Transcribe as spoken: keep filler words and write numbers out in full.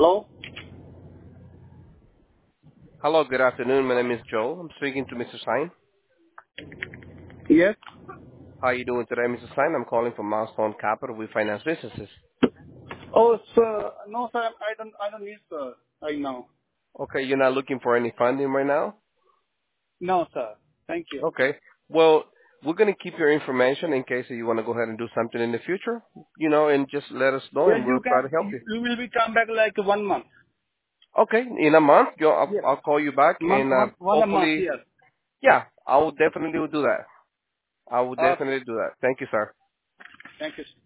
Hello? Hello, good afternoon. My name is Joe. I'm speaking to Mister Stein. Yes. How are you doing today, Mister Stein? I'm calling from Milestone Capital. We finance businesses. Oh, sir. No, sir. I don't. I don't need sir right now. Okay, you're not looking for any funding right now? No, sir. Thank you. Okay. Well, we're going to keep your information in case you want to go ahead and do something in the future, you know, and just let us know Yeah, and you we'll try to can. help You you. you will be come back like one month. Okay, in a month, you I'll, Yes. I'll call you back Month, and uh, one, one a month. hopefully, Yes. yeah, I will definitely do that. I will Okay. definitely do that. Thank you, sir. Thank you.